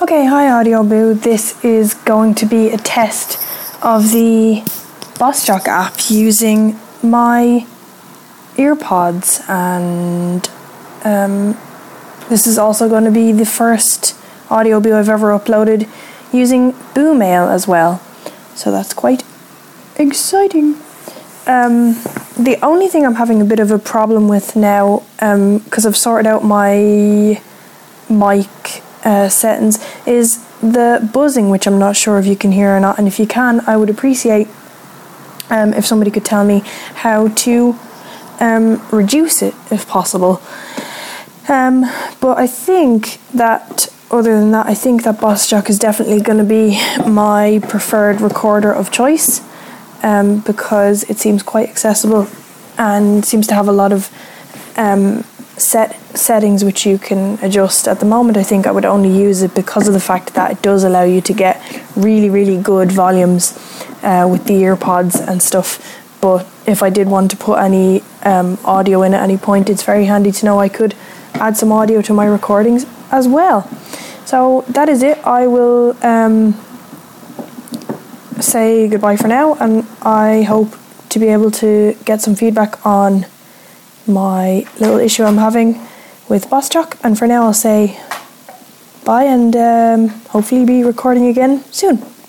Okay, hi Audio Boo. This is going to be a test of the BossJock app using my earpods, and this is also going to be the first Audio Boo I've ever uploaded using Boomail as well, so that's quite exciting. The only thing I'm having a bit of a problem with now, because I've sorted out my mic settings, is the buzzing, which I'm not sure if you can hear or not, and if you can, I would appreciate if somebody could tell me how to reduce it if possible. But I think that other than that, I think that BossJock is definitely going to be my preferred recorder of choice, because it seems quite accessible and seems to have a lot of settings which you can adjust. At the moment, I think I would only use it because of the fact that it does allow you to get really, really good volumes with the earpods and stuff. But if I did want to put any audio in at any point, it's very handy to know I could add some audio to my recordings as well. So that is it. I will say goodbye for now, and I hope to be able to get some feedback on my little issue I'm having with BossJock. And for now, I'll say bye, and hopefully be recording again soon.